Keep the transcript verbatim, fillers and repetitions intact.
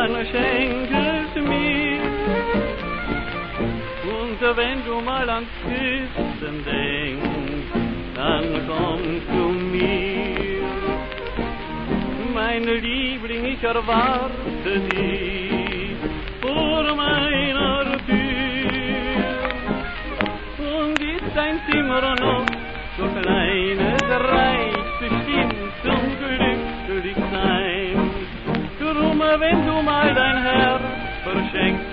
dann schenkst mir. Und wenn du mal ans Küssen denkst, dann kommst du mir. Meine Liebling, ich erwarte dich vor meiner Tür. Und ist dein Zimmer noch so klein, es reicht bestimmt zum glücklich sein. Drum, wenn du mal dein Herz verschenkst,